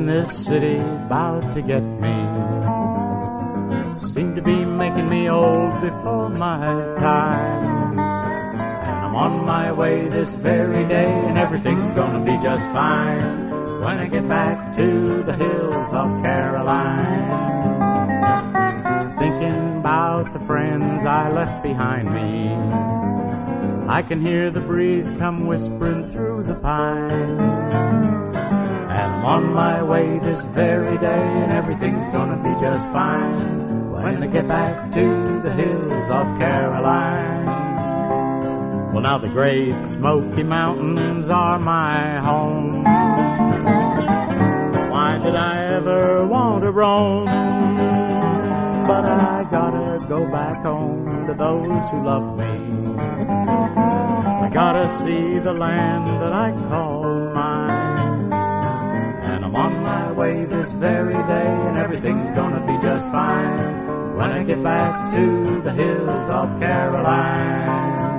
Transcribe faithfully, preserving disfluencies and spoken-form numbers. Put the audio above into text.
in this city bout to get me. Seem to be making me old before my time. And I'm on my way this very day, and everything's gonna be just fine when I get back to the hills of Caroline. Thinking about the friends I left behind me, I can hear the breeze come whispering through the pine. And I'm on my way this very day, and everything's gonna be just fine when I get back to the hills of Caroline. Well, now the Great Smoky Mountains are my home. Why did I ever want to roam? But I gotta go back home to those who love me. I gotta see the land that I call mine. And I'm on my way this very day, and everything's gonna be just fine when I get back to the hills of Caroline.